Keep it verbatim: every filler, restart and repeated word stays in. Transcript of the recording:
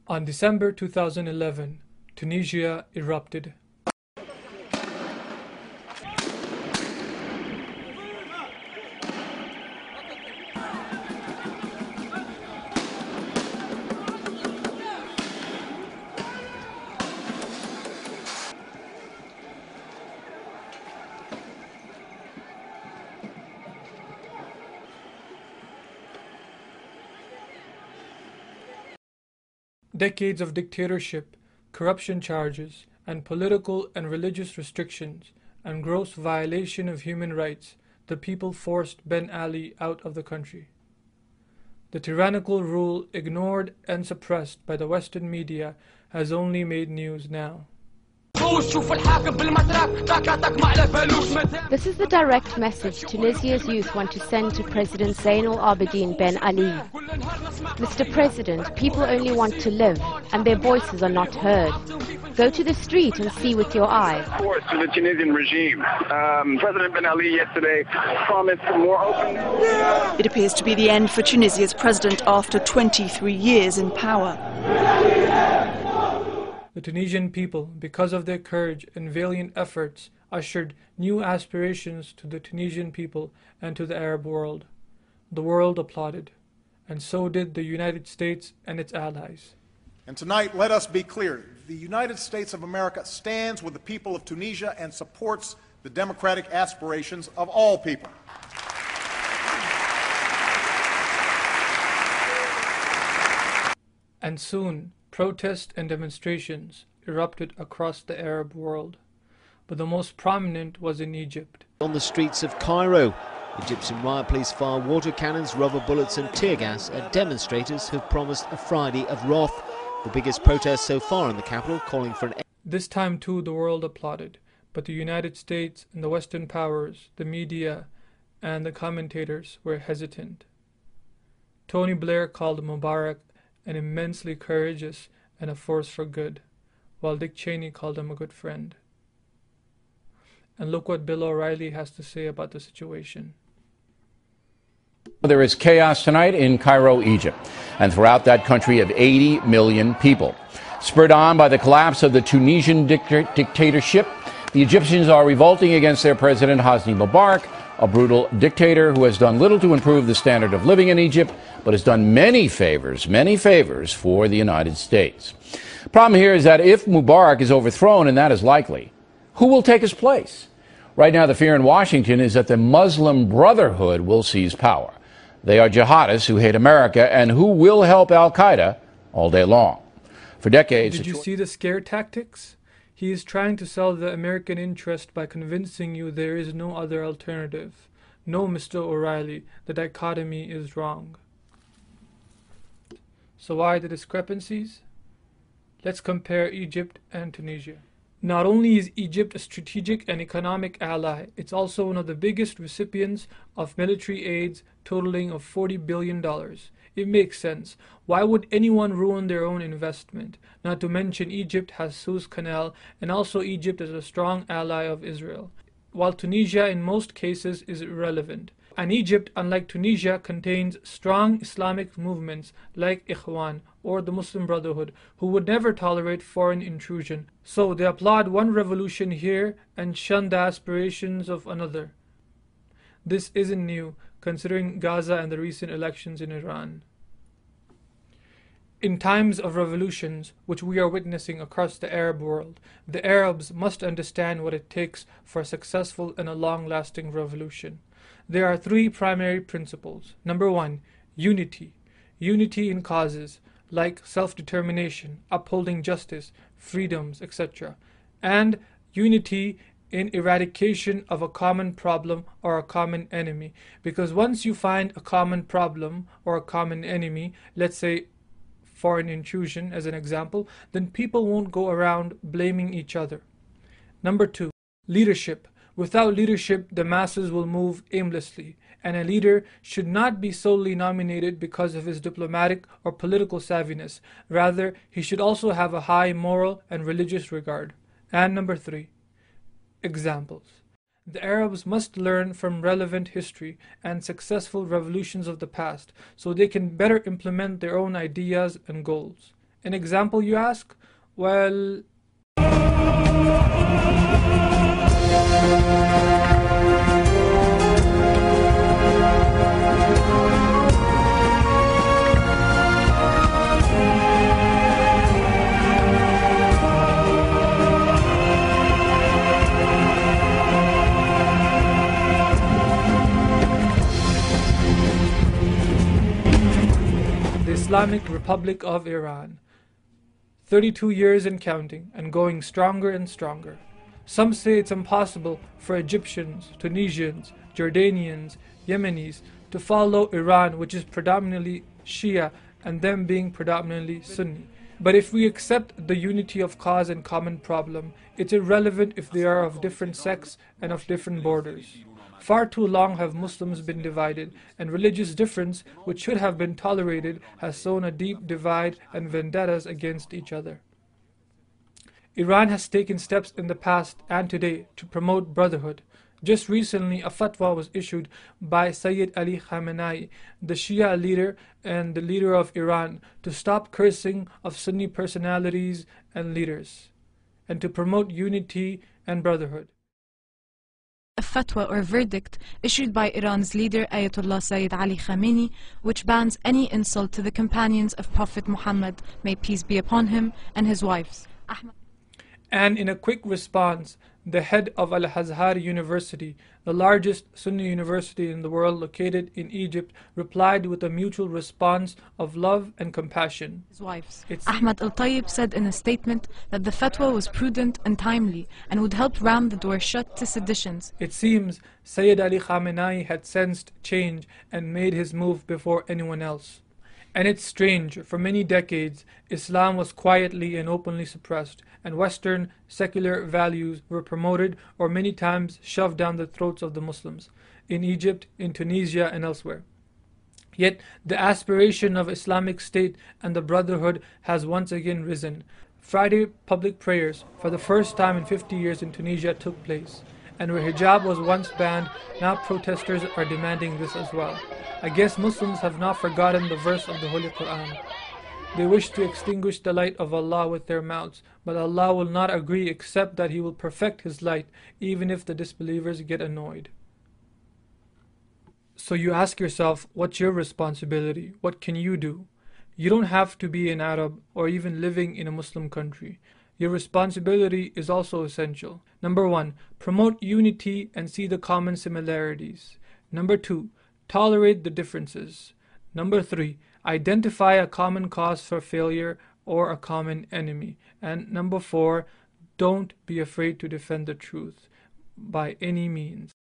On December two thousand eleven, Tunisia erupted. Decades of dictatorship, corruption charges, and political and religious restrictions, and gross violation of human rights, the people forced Ben Ali out of the country. The tyrannical rule, ignored and suppressed by the Western media, has only made news now. This is the direct message Tunisia's youth want to send to President Zain al-Abidine Ben Ali. Mister President, people only want to live, and their voices are not heard. Go to the street and see with your eyes. Of course, to the Tunisian regime. Um, President Ben Ali yesterday promised more openness. It appears to be the end for Tunisia's president after twenty-three years in power. The Tunisian people, because of their courage and valiant efforts, ushered new aspirations to the Tunisian people and to the Arab world. The world applauded, and so did the United States and its allies. And tonight, let us be clear. The United States of America stands with the people of Tunisia and supports the democratic aspirations of all people. And soon, protests and demonstrations erupted across the Arab world, but the most prominent was in Egypt. On the streets of Cairo, Egyptian riot police fire water cannons, rubber bullets and tear gas at demonstrators who've promised a Friday of wrath, the biggest protest so far in the capital, calling for an... This time too the world applauded, but the United States and the Western powers, the media and the commentators were hesitant. Tony Blair called Mubarak an immensely courageous and a force for good, while Dick Cheney called him a good friend. And look what Bill O'Reilly has to say about the situation. There is chaos tonight in Cairo, Egypt, and throughout that country of eighty million people. Spurred on by the collapse of the Tunisian dict- dictatorship, the Egyptians are revolting against their president Hosni Mubarak, a brutal dictator who has done little to improve the standard of living in Egypt, but has done many favors, many favors for the United States. The problem here is that if Mubarak is overthrown, and that is likely, who will take his place? Right now, the fear in Washington is that the Muslim Brotherhood will seize power. They are jihadists who hate America and who will help al-Qaeda all day long. For decades... Did you see the scare tactics? He is trying to sell the American interest by convincing you there is no other alternative. No, Mister O'Reilly, the dichotomy is wrong. So why the discrepancies? Let's compare Egypt and Tunisia. Not only is Egypt a strategic and economic ally, it's also one of the biggest recipients of military aids totaling of forty billion dollars. It makes sense. Why would anyone ruin their own investment? Not to mention Egypt has Suez Canal, and also Egypt is a strong ally of Israel, while Tunisia in most cases is irrelevant. And Egypt, unlike Tunisia, contains strong Islamic movements like Ikhwan or the Muslim Brotherhood, who would never tolerate foreign intrusion. So they applaud one revolution here and shun the aspirations of another. This isn't new, considering Gaza and the recent elections in Iran. In times of revolutions, which we are witnessing across the Arab world, the Arabs must understand what it takes for a successful and a long-lasting revolution. There are three primary principles. Number one, unity. Unity in causes, like self-determination, upholding justice, freedoms, et cetera. And unity in eradication of a common problem or a common enemy. Because once you find a common problem or a common enemy, let's say foreign intrusion as an example, then people won't go around blaming each other. Number two, leadership. Without leadership, the masses will move aimlessly, and a leader should not be solely nominated because of his diplomatic or political savviness. Rather, he should also have a high moral and religious regard. And number three, examples. The Arabs must learn from relevant history and successful revolutions of the past so they can better implement their own ideas and goals. An example, you ask? Well, the Islamic Republic of Iran. thirty-two years and counting, and going stronger and stronger. Some say it's impossible for Egyptians, Tunisians, Jordanians, Yemenis to follow Iran, which is predominantly Shia, and them being predominantly Sunni. But if we accept the unity of cause and common problem, it's irrelevant if they are of different sects and of different borders. Far too long have Muslims been divided, and religious difference, which should have been tolerated, has sown a deep divide and vendettas against each other. Iran has taken steps in the past and today to promote brotherhood. Just recently, a fatwa was issued by Sayyid Ali Khamenei, the Shia leader and the leader of Iran, to stop cursing of Sunni personalities and leaders, and to promote unity and brotherhood. A fatwa or verdict issued by Iran's leader Ayatollah Sayyid Ali Khamenei, which bans any insult to the companions of Prophet Muhammad, may peace be upon him, and his wives. And in a quick response, the head of Al-Azhar University, the largest Sunni university in the world located in Egypt, replied with a mutual response of love and compassion. His wives. Ahmad Al-Tayyib said in a statement that the fatwa was prudent and timely and would help ram the door shut to seditions. It seems Sayyid Ali Khamenei had sensed change and made his move before anyone else. And it's strange, for many decades, Islam was quietly and openly suppressed, and Western secular values were promoted or many times shoved down the throats of the Muslims, in Egypt, in Tunisia, and elsewhere. Yet the aspiration of Islamic State and the Brotherhood has once again risen. Friday public prayers, for the first time in fifty years in Tunisia, took place. And where hijab was once banned, now protesters are demanding this as well. I guess Muslims have not forgotten the verse of the Holy Quran. They wish to extinguish the light of Allah with their mouths, but Allah will not agree except that He will perfect His light, even if the disbelievers get annoyed. So you ask yourself, what's your responsibility? What can you do? You don't have to be an Arab or even living in a Muslim country. Your responsibility is also essential. Number one, promote unity and see the common similarities. Number two, tolerate the differences. Number three, identify a common cause for failure or a common enemy. And number four, don't be afraid to defend the truth by any means.